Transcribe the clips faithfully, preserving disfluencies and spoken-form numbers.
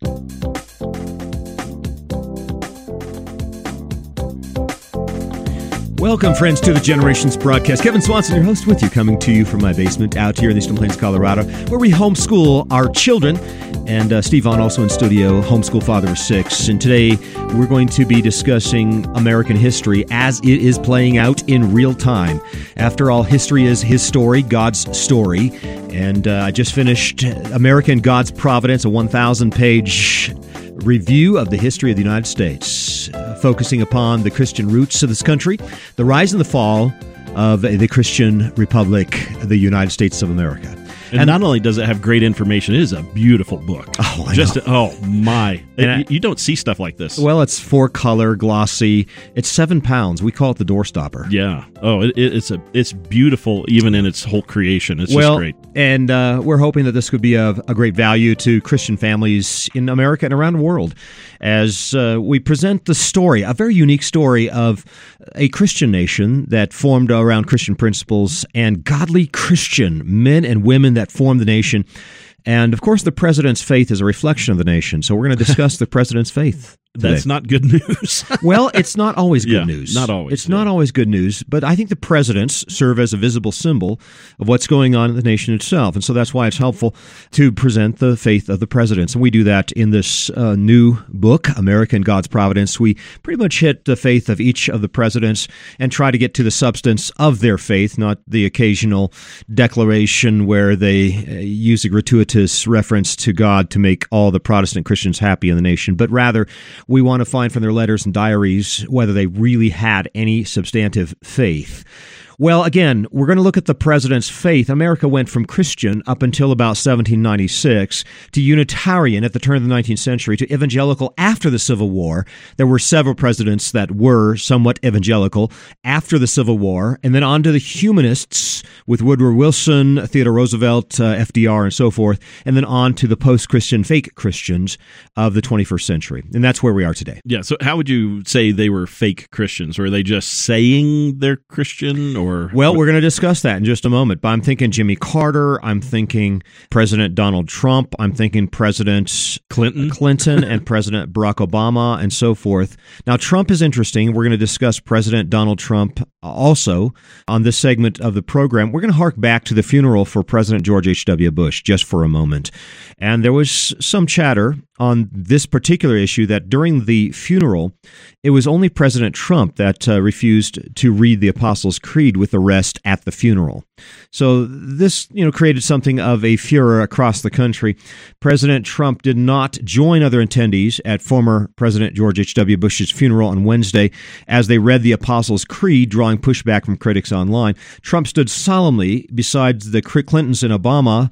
Welcome, friends, to the Generations broadcast. Kevin Swanson, your host, with you, coming to you from my basement out here in Eastern Plains, Colorado, where we homeschool our children. And uh, Steve Vaughn, also in studio, homeschool father of six. And today we're going to be discussing American history as it is playing out in real time. After all, history is his story, God's story. And uh, I just finished American God's Providence, a one thousand page review of the history of the United States, uh, focusing upon the Christian roots of this country, the rise and the fall of the Christian Republic, the United States of America. And, and not only does it have great information, it is a beautiful book. Oh, I Just know. oh my! And It, I, you don't see stuff like this. Well, it's four color, glossy. It's seven pounds. We call it the doorstopper. Yeah. Oh, it, it, it's a it's beautiful, even in its whole creation. It's well, just great. And uh, we're hoping that this could be of a great value to Christian families in America and around the world, as uh, we present the story, a very unique story of a Christian nation that formed around Christian principles and godly Christian men and women that formed the nation. And, of course, the president's faith is a reflection of the nation. So we're going to discuss the president's faith today. That's not good news. Well, it's not always good Yeah, news. not always, It's yeah. not always good news, but I think the presidents serve as a visible symbol of what's going on in the nation itself. And so that's why it's helpful to present the faith of the presidents. And we do that in this uh, new book, American God's Providence. We pretty much hit the faith of each of the presidents and try to get to the substance of their faith, not the occasional declaration where they uh, use a gratuitous reference to God to make all the Protestant Christians happy in the nation, but rather we want to find from their letters and diaries whether they really had any substantive faith. Well, again, we're going to look at the president's faith. America went from Christian up until about seventeen ninety-six to Unitarian at the turn of the nineteenth century to evangelical after the Civil War. There were several presidents that were somewhat evangelical after the Civil War, and then on to the humanists with Woodrow Wilson, Theodore Roosevelt, uh, F D R, and so forth, and then on to the post-Christian fake Christians of the twenty-first century. And that's where we are today. Yeah. So, how would you say they were fake Christians? Were they just saying they're Christian? Or Well, we're going to discuss that in just a moment, but I'm thinking Jimmy Carter, I'm thinking President Donald Trump, I'm thinking President Clinton, Clinton and President Barack Obama, and so forth. Now, Trump is interesting. We're going to discuss President Donald Trump also on this segment of the program. We're going to hark back to the funeral for President George H W. Bush just for a moment. And there was some chatter on this particular issue that during the funeral, it was only President Trump that uh, refused to read the Apostles' Creed with the rest at the funeral. So this, you know, created something of a furor across the country. President Trump did not join other attendees at former President George H W. Bush's funeral on Wednesday as they read the Apostles' Creed, drawing pushback from critics online. Trump stood solemnly beside the Clintons and Obama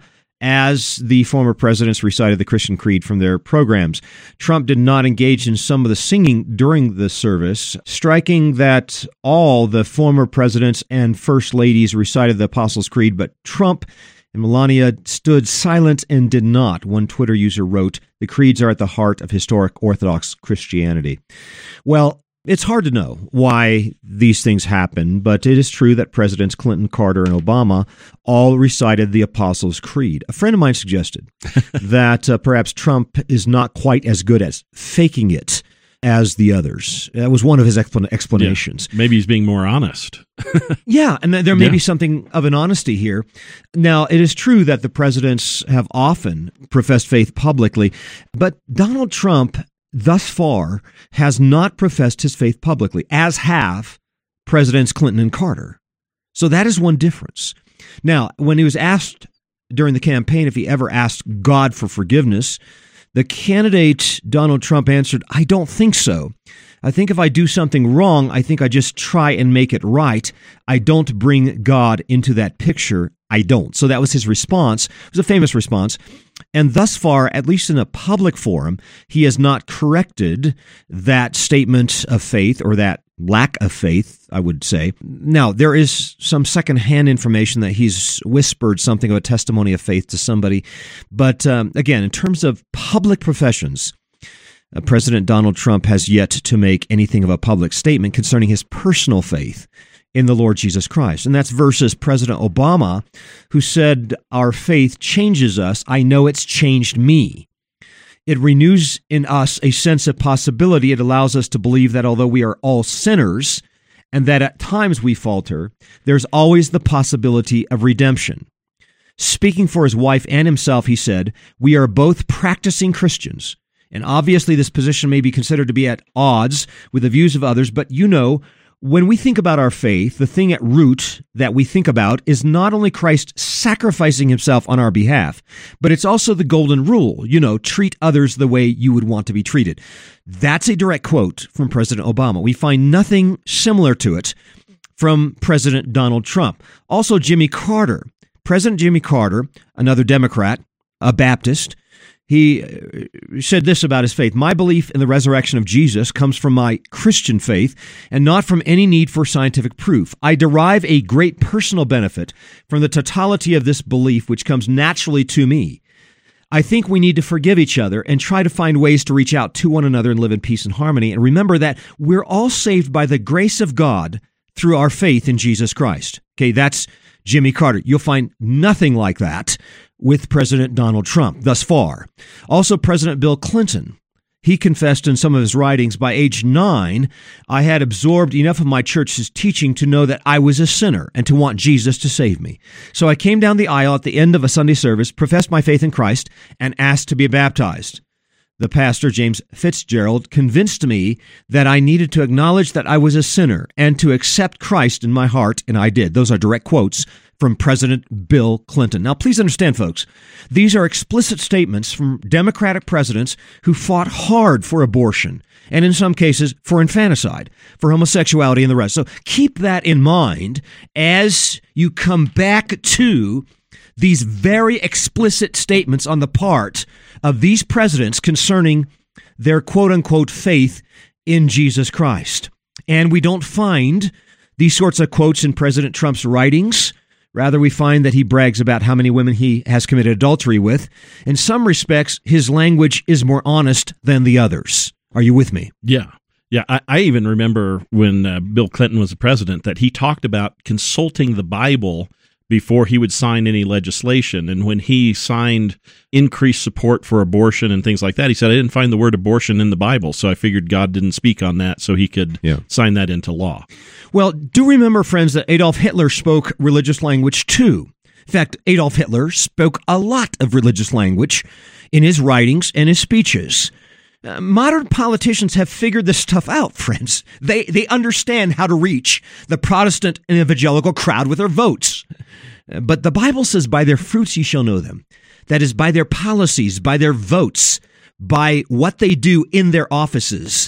as the former presidents recited the Christian Creed from their programs. Trump did not engage in some of the singing during the service, striking that all the former presidents and first ladies recited the Apostles' Creed, but Trump and Melania stood silent and did not. One Twitter user wrote, "The creeds are at the heart of historic Orthodox Christianity." Well, it's hard to know why these things happen, but it is true that Presidents Clinton, Carter, and Obama all recited the Apostles' Creed. A friend of mine suggested that uh, perhaps Trump is not quite as good at faking it as the others. That was one of his explan- explanations. Yeah, maybe he's being more honest. Yeah, and there may Yeah. be something of an honesty here. Now, it is true that the presidents have often professed faith publicly, but Donald Trump thus far has not professed his faith publicly, as have Presidents Clinton and Carter. So that is one difference. Now, when he was asked during the campaign if he ever asked God for forgiveness, the candidate Donald Trump answered, "I don't think so. I think if I do something wrong, I think I just try and make it right. I don't bring God into that picture. I don't." So that was his response. It was a famous response. And thus far, at least in a public forum, he has not corrected that statement of faith or that lack of faith, I would say. Now, there is some secondhand information that he's whispered something of a testimony of faith to somebody. But um, again, in terms of public professions, uh, President Donald Trump has yet to make anything of a public statement concerning his personal faith in the Lord Jesus Christ. And that's versus President Obama, who said, "Our faith changes us. I know it's changed me." It renews in us a sense of possibility. It allows us to believe that although we are all sinners and that at times we falter, there's always the possibility of redemption. Speaking for his wife and himself, he said, "We are both practicing Christians. And obviously this position may be considered to be at odds with the views of others, but you know, when we think about our faith, the thing at root that we think about is not only Christ sacrificing himself on our behalf, but it's also the golden rule, you know, treat others the way you would want to be treated." That's a direct quote from President Obama. We find nothing similar to it from President Donald Trump. Also, Jimmy Carter. President Jimmy Carter, another Democrat, a Baptist, he said this about his faith: "My belief in the resurrection of Jesus comes from my Christian faith and not from any need for scientific proof. I derive a great personal benefit from the totality of this belief, which comes naturally to me. I think we need to forgive each other and try to find ways to reach out to one another and live in peace and harmony. And remember that we're all saved by the grace of God through our faith in Jesus Christ." Okay, that's Jimmy Carter. You'll find nothing like that with President Donald Trump thus far. Also, President Bill Clinton. He confessed in some of his writings, "By age nine, I had absorbed enough of my church's teaching to know that I was a sinner and to want Jesus to save me. So I came down the aisle at the end of a Sunday service, professed my faith in Christ, and asked to be baptized. The pastor, James Fitzgerald, convinced me that I needed to acknowledge that I was a sinner and to accept Christ in my heart, and I did." Those are direct quotes from President Bill Clinton. Now, please understand, folks, these are explicit statements from Democratic presidents who fought hard for abortion, and in some cases for infanticide, for homosexuality and the rest. So keep that in mind as you come back to these very explicit statements on the part of these presidents concerning their quote-unquote faith in Jesus Christ. And we don't find these sorts of quotes in President Trump's writings. Rather, we find that he brags about how many women he has committed adultery with. In some respects, his language is more honest than the others. Are you with me? Yeah. Yeah, I, I even remember when uh, Bill Clinton was the president that he talked about consulting the Bible before he would sign any legislation. And when he signed increased support for abortion and things like that, he said, "I didn't find the word abortion in the Bible, so I figured God didn't speak on that, so he could yeah. sign that into law." Well, do remember, friends, that Adolf Hitler spoke religious language too. In fact, Adolf Hitler spoke a lot of religious language in his writings and his speeches. Uh, modern politicians have figured this stuff out, friends. They they understand how to reach the Protestant and evangelical crowd with their votes. But the Bible says, "By their fruits ye shall know them." That is, by their policies, by their votes, by what they do in their offices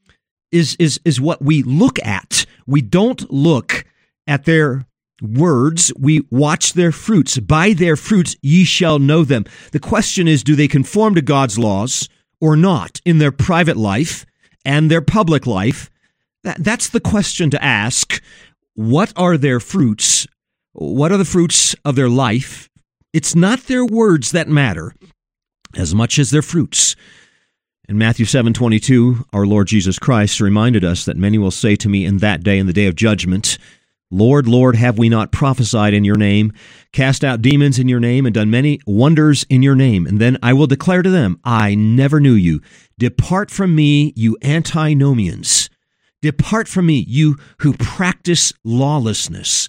is, is, is what we look at. We don't look at their words, we watch their fruits. By their fruits ye shall know them. The question is, do they conform to God's laws or not in their private life and their public life? That, that's the question to ask. What are their fruits? What are the fruits of their life? It's not their words that matter as much as their fruits. In Matthew seven twenty-two, our Lord Jesus Christ reminded us that many will say to me in that day, in the day of judgment, "Lord, Lord, have we not prophesied in your name, cast out demons in your name, and done many wonders in your name? And then I will declare to them, I never knew you. Depart from me, you antinomians. Depart from me, you who practice lawlessness."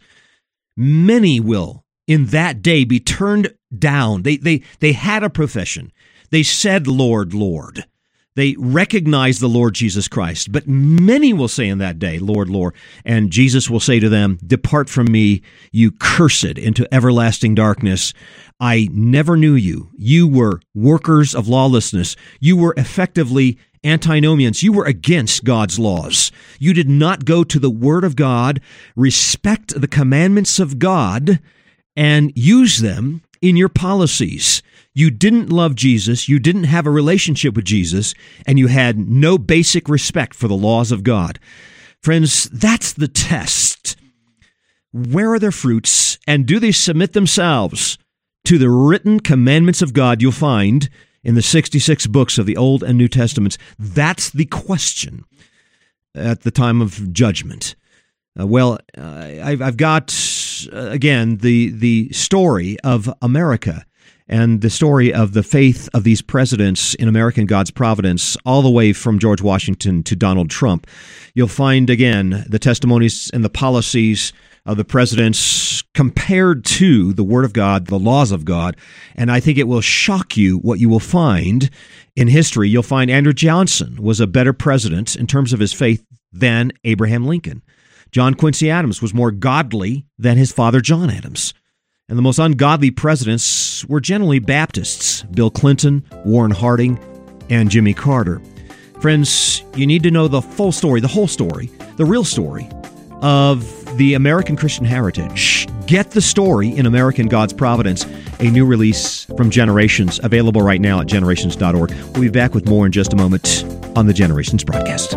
Many will in that day be turned down. They, they, they had a profession. They said, "Lord, Lord." They recognized the Lord Jesus Christ. But many will say in that day, "Lord, Lord." And Jesus will say to them, "Depart from me, you cursed, into everlasting darkness. I never knew you. You were workers of lawlessness. You were effectively antinomians. You were against God's laws. You did not go to the Word of God, respect the commandments of God, and use them in your policies. You didn't love Jesus, you didn't have a relationship with Jesus, and you had no basic respect for the laws of God." Friends, that's the test. Where are their fruits, and do they submit themselves to the written commandments of God you'll find in the sixty-six books of the Old and New Testaments? That's the question at the time of judgment. Uh, well, uh, I've, I've got, uh, again, the, the story of America. and the story of the faith of these presidents in American God's providence, all the way from George Washington to Donald Trump. You'll find, again, the testimonies and the policies of the presidents compared to the Word of God, the laws of God, and I think it will shock you what you will find in history. You'll find Andrew Johnson was a better president in terms of his faith than Abraham Lincoln. John Quincy Adams was more godly than his father John Adams. And the most ungodly presidents were generally Baptists: Bill Clinton, Warren Harding, and Jimmy Carter. Friends, you need to know the full story, the whole story, the real story of the American Christian heritage. Get the story in American God's Providence, a new release from Generations, available right now at generations dot org. We'll be back with more in just a moment on the Generations broadcast.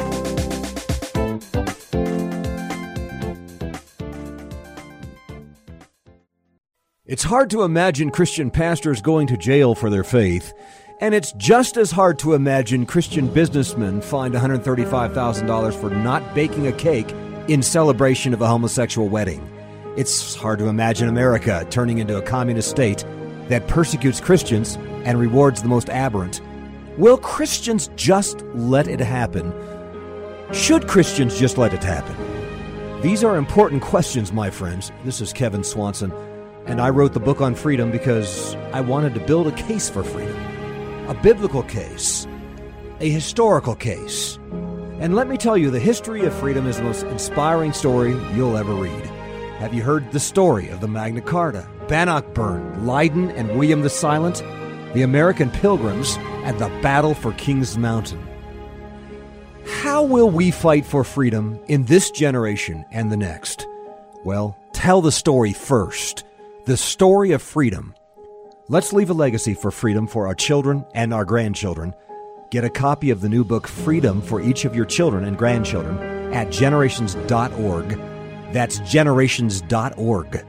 It's hard to imagine Christian pastors going to jail for their faith, and it's just as hard to imagine Christian businessmen fined one hundred thirty-five thousand dollars for not baking a cake in celebration of a homosexual wedding. It's hard to imagine America turning into a communist state that persecutes Christians and rewards the most aberrant. Will Christians just let it happen? Should Christians just let it happen? These are important questions, my friends. This is Kevin Swanson, and I wrote the book on freedom because I wanted to build a case for freedom. A biblical case. A historical case. And let me tell you, the history of freedom is the most inspiring story you'll ever read. Have you heard the story of the Magna Carta, Bannockburn, Leiden, and William the Silent, the American Pilgrims, and the Battle for Kings Mountain? How will we fight for freedom in this generation and the next? Well, tell the story first. The story of freedom. Let's leave a legacy for freedom for our children and our grandchildren. Get a copy of the new book, Freedom, for each of your children and grandchildren at generations dot org. That's generations dot org.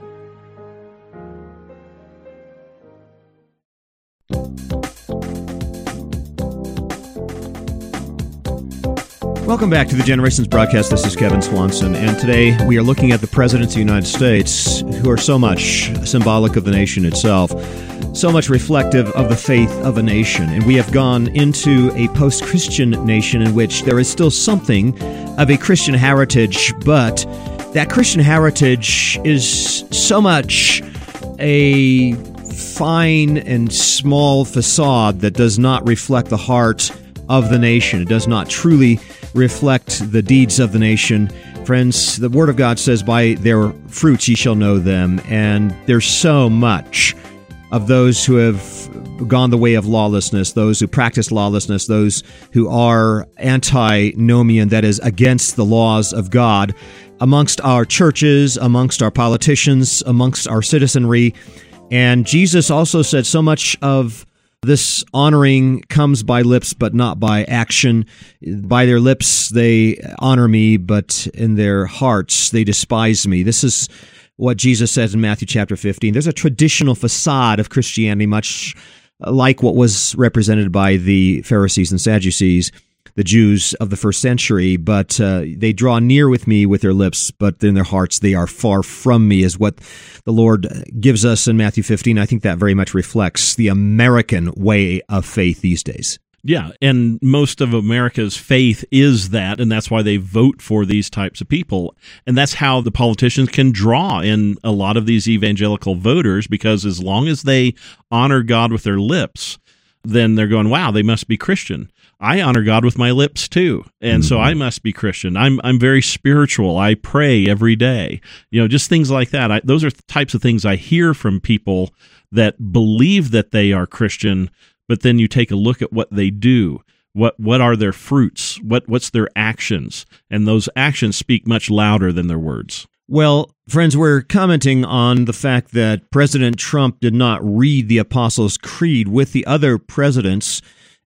Welcome back to the Generations broadcast. This is Kevin Swanson, and today we are looking at the presidents of the United States, who are so much symbolic of the nation itself, so much reflective of the faith of a nation. And we have gone into a post-Christian nation in which there is still something of a Christian heritage, but that Christian heritage is so much a fine and small facade that does not reflect the heart of the nation. It does not truly reflect the deeds of the nation. Friends, the Word of God says, by their fruits ye shall know them. And there's so much of those who have gone the way of lawlessness, those who practice lawlessness, those who are antinomian, that is, against the laws of God, amongst our churches, amongst our politicians, amongst our citizenry. And Jesus also said so much of this honoring comes by lips, but not by action. By their lips they honor me, but in their hearts they despise me. This is what Jesus says in Matthew chapter fifteen. There's a traditional facade of Christianity, much like what was represented by the Pharisees and Sadducees, the Jews of the first century, but uh, they draw near with me with their lips, but in their hearts they are far from me, is what the Lord gives us in Matthew fifteen. I think that very much reflects the American way of faith these days. Yeah, and most of America's faith is that, and that's why they vote for these types of people. And that's how the politicians can draw in a lot of these evangelical voters, because as long as they honor God with their lips, then they're going, wow, they must be Christian. I honor God with my lips too, and mm-hmm. so I must be Christian. I'm I'm very spiritual. I pray every day. You know, just things like that. I, those are the types of things I hear from people that believe that they are Christian, but then you take a look at what they do. What what are their fruits? What what's their actions? And those actions speak much louder than their words. Well, friends, we're commenting on the fact that President Trump did not read the Apostles' Creed with the other presidents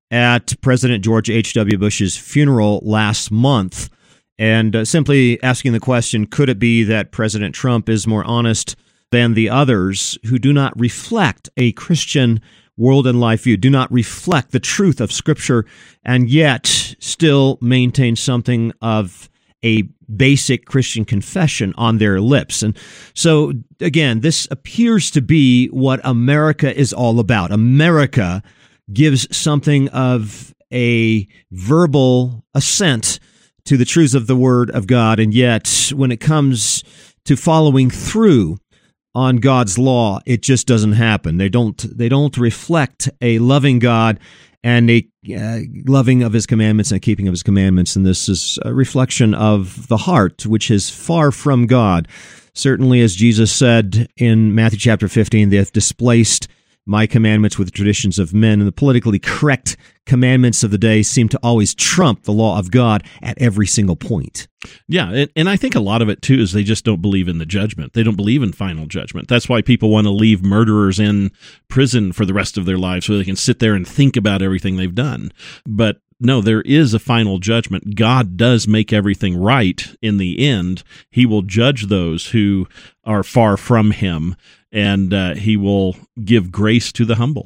at President George H W. Bush's funeral last month, and uh, simply asking the question, could it be that President Trump is more honest than the others who do not reflect a Christian world and life view, do not reflect the truth of Scripture, and yet still maintain something of a basic Christian confession on their lips. And so, again, this appears to be what America is all about. America gives something of a verbal assent to the truths of the Word of God, and yet when it comes to following through on God's law, it just doesn't happen. They don't. They don't reflect a loving God and a uh, loving of His commandments and keeping of His commandments. And this is a reflection of the heart, which is far from God. Certainly, as Jesus said in Matthew chapter fifteen, they have displaced my commandments with the traditions of men, and the politically correct commandments of the day seem to always trump the law of God at every single point. Yeah, and, and I think a lot of it, too, is they just don't believe in the judgment. They don't believe in final judgment. That's why people want to leave murderers in prison for the rest of their lives so they can sit there and think about everything they've done. But no, there is a final judgment. God does make everything right in the end. He will judge those who are far from Him, and uh, He will give grace to the humble.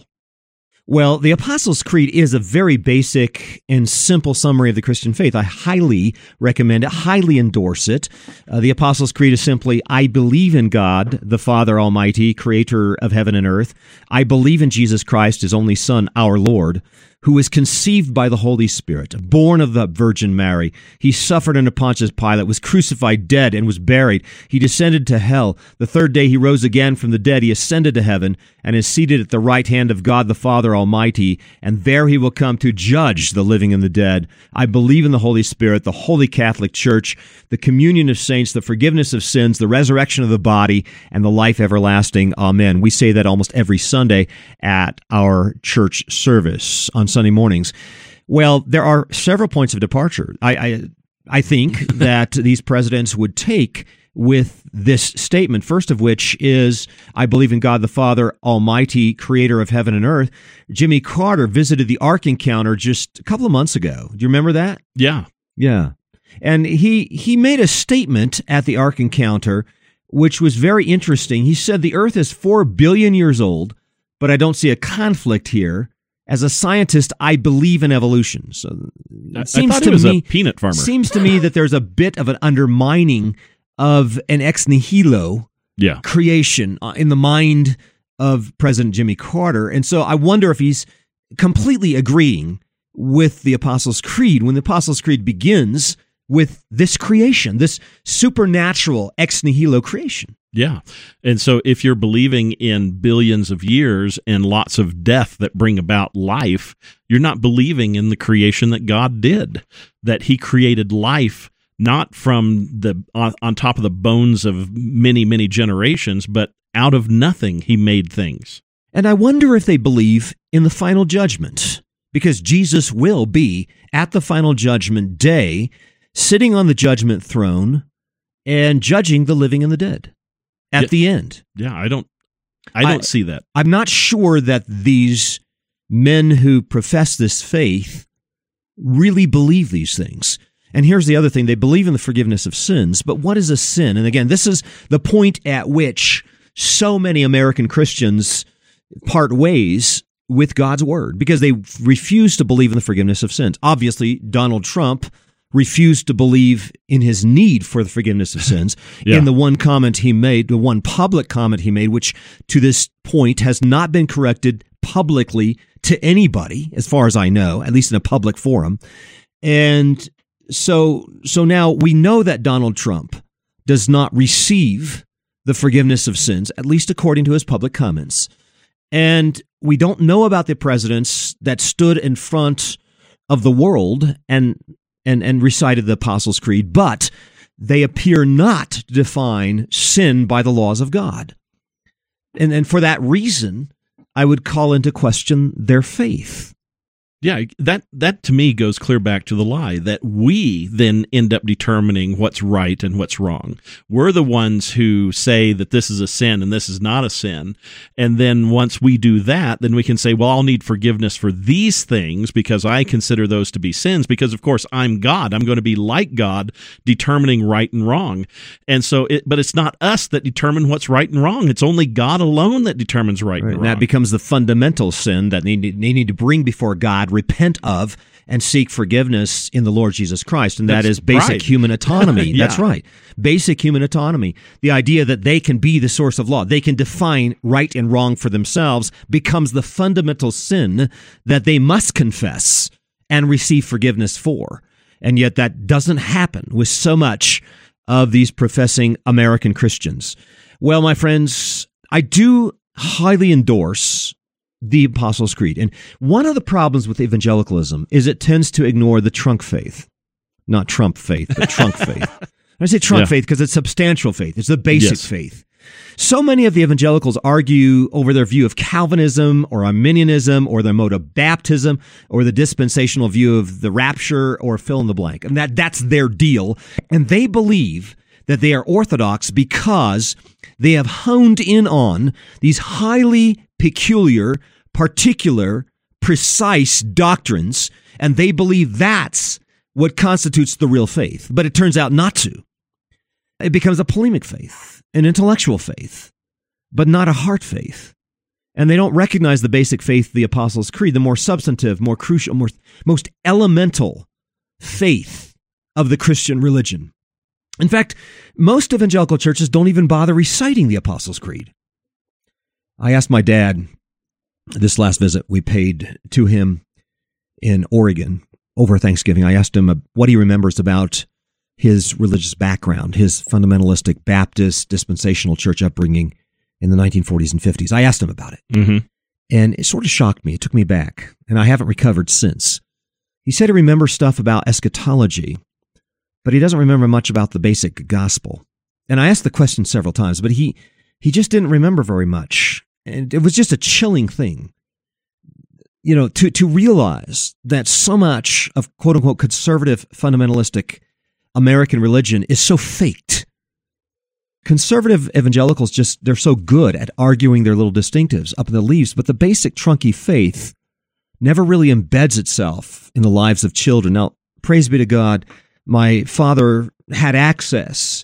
Well, the Apostles' Creed is a very basic and simple summary of the Christian faith. I highly recommend it, highly endorse it. Uh, the Apostles' Creed is simply, I believe in God, the Father Almighty, creator of heaven and earth. I believe in Jesus Christ, His only Son, our Lord, who was conceived by the Holy Spirit, born of the Virgin Mary. He suffered under Pontius Pilate, was crucified, dead, and was buried. He descended to hell. The third day He rose again from the dead. He ascended to heaven and is seated at the right hand of God the Father Almighty, and there He will come to judge the living and the dead. I believe in the Holy Spirit, the Holy Catholic Church, the communion of saints, the forgiveness of sins, the resurrection of the body, and the life everlasting. Amen. We say that almost every Sunday at our church service on Sunday mornings. Well, there are several points of departure. I I, I think that these presidents would take with this statement, first of which is, I believe in God the Father Almighty, creator of heaven and earth. Jimmy Carter visited the Ark Encounter just a couple of months ago. Do you remember that? Yeah. Yeah. And he, he made a statement at the Ark Encounter which was very interesting. He said the Earth is four billion years old, but I don't see a conflict here. As a scientist, I believe in evolution. So it I, seems I thought to he was me, a peanut farmer. Seems to me that there's a bit of an undermining of an ex nihilo yeah. creation in the mind of President Jimmy Carter. And so I wonder if he's completely agreeing with the Apostles' Creed when the Apostles' Creed begins with this creation, this supernatural ex nihilo creation. Yeah. And so if you're believing in billions of years and lots of death that bring about life, you're not believing in the creation that God did, that He created life not from the on, on top of the bones of many, many generations, but out of nothing He made things. And I wonder if they believe in the final judgment, because Jesus will be at the final judgment day, sitting on the judgment throne and judging the living and the dead. At yeah, the end. Yeah, I don't I don't I, see that. I'm not sure that these men who profess this faith really believe these things. And here's the other thing. They believe in the forgiveness of sins, but what is a sin? And again, this is the point at which so many American Christians part ways with God's word, because they refuse to believe in the forgiveness of sins. Obviously, Donald Trump refused to believe in his need for the forgiveness of sins. yeah. In the one comment he made, the one public comment he made, which to this point has not been corrected publicly to anybody, as far as I know, at least in a public forum. And so, so now we know that Donald Trump does not receive the forgiveness of sins, at least according to his public comments. And we don't know about the presidents that stood in front of the world and And, and recited the Apostles' Creed, but they appear not to define sin by the laws of God. And, and for that reason, I would call into question their faith. Yeah, that that to me goes clear back to the lie that we then end up determining what's right and what's wrong. We're the ones who say that this is a sin and this is not a sin. And then once we do that, then we can say, well, I'll need forgiveness for these things because I consider those to be sins because, of course, I'm God. I'm going to be like God, determining right and wrong. And so, it, but it's not us that determine what's right and wrong. It's only God alone that determines right, right. and wrong. And that becomes the fundamental sin that they need, they need to bring before God, repent of, and seek forgiveness in the Lord Jesus Christ, and that That's is basic pride. human autonomy. Yeah. That's right. Basic human autonomy. The idea that they can be the source of law, they can define right and wrong for themselves, becomes the fundamental sin that they must confess and receive forgiveness for. And yet that doesn't happen with so much of these professing American Christians. Well, my friends, I do highly endorse the Apostles' Creed. And one of the problems with evangelicalism is it tends to ignore the trunk faith. Not Trump faith, but trunk faith. I say trunk Yeah. faith because it's substantial faith. It's the basic Yes. faith. So many of the evangelicals argue over their view of Calvinism or Arminianism or their mode of baptism or the dispensational view of the rapture or fill in the blank. And that, that's their deal. And they believe that they are orthodox because they have honed in on these highly peculiar, particular, precise doctrines, and they believe that's what constitutes the real faith. But it turns out not to. It becomes a polemic faith, an intellectual faith, but not a heart faith. And they don't recognize the basic faith of the Apostles' Creed, the more substantive, more crucial, more, most elemental faith of the Christian religion. In fact, most evangelical churches don't even bother reciting the Apostles' Creed. I asked my dad this last visit we paid to him in Oregon over Thanksgiving. I asked him what he remembers about his religious background, his fundamentalistic Baptist dispensational church upbringing in the nineteen forties and fifties. I asked him about it, Mm-hmm. and it sort of shocked me. It took me back, and I haven't recovered since. He said he remembers stuff about eschatology, but he doesn't remember much about the basic gospel. And I asked the question several times, but he he just didn't remember very much. And it was just a chilling thing, you know, to, to realize that so much of quote-unquote conservative fundamentalistic American religion is so faked. Conservative evangelicals just, they're so good at arguing their little distinctives up in the leaves, but the basic trunky faith never really embeds itself in the lives of children. Now, praise be to God, my father had access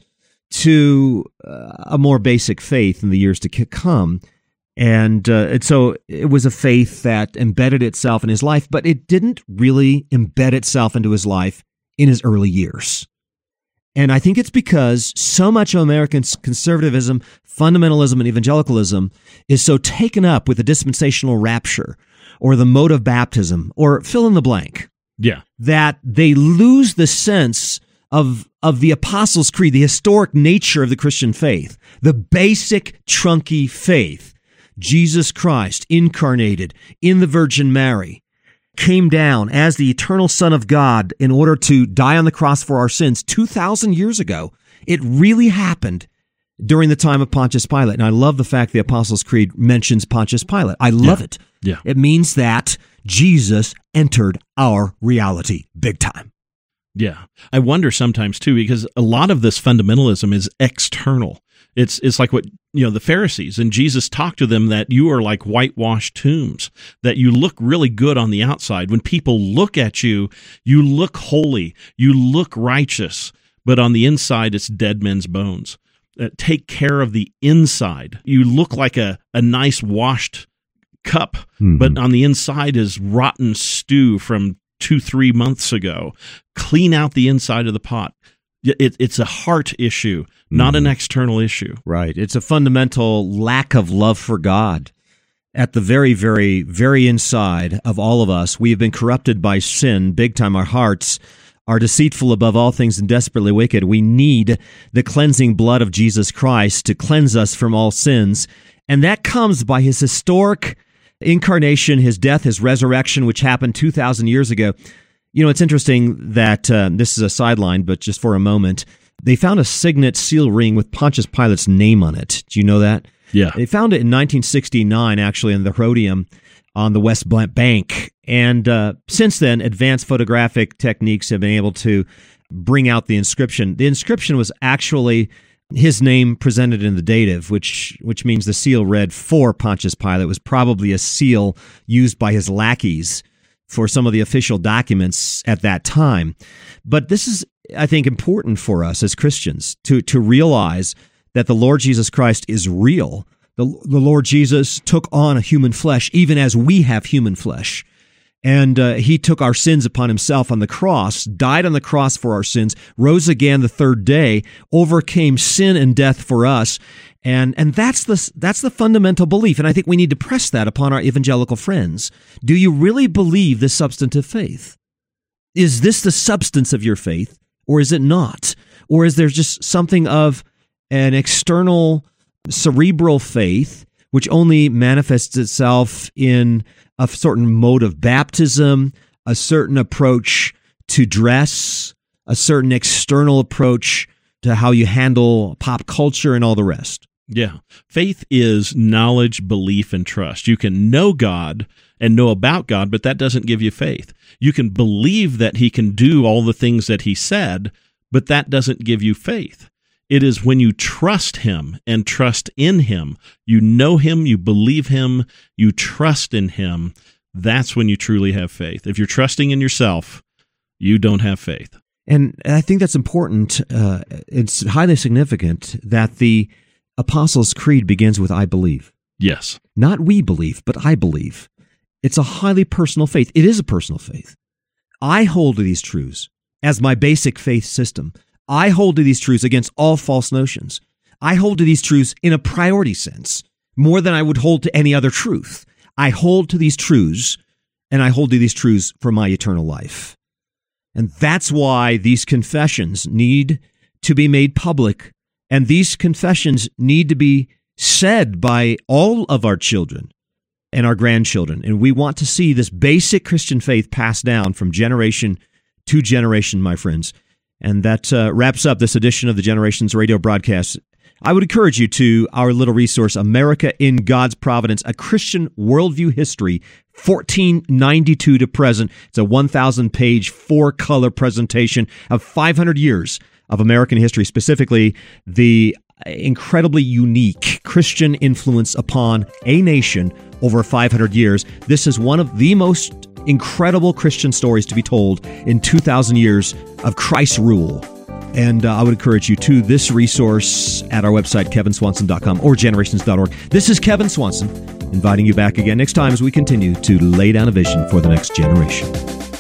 to uh, a more basic faith in the years to come. And, uh, and so it was a faith that embedded itself in his life, but it didn't really embed itself into his life in his early years. And I think it's because so much of American conservatism, fundamentalism, and evangelicalism is so taken up with the dispensational rapture or the mode of baptism or fill in the blank. Yeah. That they lose the sense of of the Apostles' Creed, the historic nature of the Christian faith, the basic trunky faith. Jesus Christ, incarnated in the Virgin Mary, came down as the eternal Son of God in order to die on the cross for our sins two thousand years ago. It really happened during the time of Pontius Pilate. And I love the fact the Apostles' Creed mentions Pontius Pilate. I love Yeah. it. Yeah. It means that Jesus entered our reality big time. Yeah. I wonder sometimes too, because a lot of this fundamentalism is external. It's it's like what, you know, the Pharisees, and Jesus talked to them that you are like whitewashed tombs, that you look really good on the outside. When people look at you, you look holy, you look righteous, but on the inside, it's dead men's bones. Uh, take care of the inside. You look like a, a nice washed cup, Mm-hmm. but on the inside is rotten stew from two, three months ago. Clean out the inside of the pot. It, it's a heart issue, not an external issue. Right. It's a fundamental lack of love for God. At the very, very, very inside of all of us, we have been corrupted by sin big time. Our hearts are deceitful above all things and desperately wicked. We need the cleansing blood of Jesus Christ to cleanse us from all sins. And that comes by his historic incarnation, his death, his resurrection, which happened two thousand years ago. You know, it's interesting that uh, this is a sideline, but just for a moment, they found a signet seal ring with Pontius Pilate's name on it. Do you know that? Yeah. They found it in nineteen sixty-nine, actually, in the Herodium on the West Bank. And uh, since then, advanced photographic techniques have been able to bring out the inscription. The inscription was actually his name presented in the dative, which which means the seal read for Pontius Pilate. It was probably a seal used by his lackeys for some of the official documents at that time. But this is, I think, important for us as Christians to, to realize that the Lord Jesus Christ is real. The, the Lord Jesus took on a human flesh, even as we have human flesh. And uh, he took our sins upon himself on the cross, died on the cross for our sins, rose again the third day, overcame sin and death for us. And and that's the that's the fundamental belief. And I think we need to press that upon our evangelical friends. Do you really believe this substantive faith? Is this the substance of your faith, or is it not? Or is there just something of an external cerebral faith which only manifests itself in a certain mode of baptism, a certain approach to dress, a certain external approach to how you handle pop culture and all the rest? Yeah. Faith is knowledge, belief, and trust. You can know God and know about God, but that doesn't give you faith. You can believe that he can do all the things that he said, but that doesn't give you faith. It is when you trust him and trust in him, you know him, you believe him, you trust in him, that's when you truly have faith. If you're trusting in yourself, you don't have faith. And I think that's important. Uh, it's highly significant that the Apostles' Creed begins with I believe. Yes. Not we believe, but I believe. It's a highly personal faith. It is a personal faith. I hold to these truths as my basic faith system. I hold to these truths against all false notions. I hold to these truths in a priority sense, more than I would hold to any other truth. I hold to these truths, and I hold to these truths for my eternal life. And that's why these confessions need to be made public, and these confessions need to be said by all of our children and our grandchildren. And we want to see this basic Christian faith passed down from generation to generation, my friends. And that uh, wraps up this edition of the Generations Radio broadcast. I would encourage you to our little resource, America in God's Providence, a Christian worldview history, fourteen ninety-two to present. It's a one thousand page, four-color presentation of five hundred years of American history, specifically the incredibly unique Christian influence upon a nation over five hundred years. This is one of the most incredible Christian stories to be told in two thousand years of Christ's rule. And uh, I would encourage you to this resource at our website, kevin swanson dot com or generations dot org. This is Kevin Swanson, inviting you back again next time as we continue to lay down a vision for the next generation.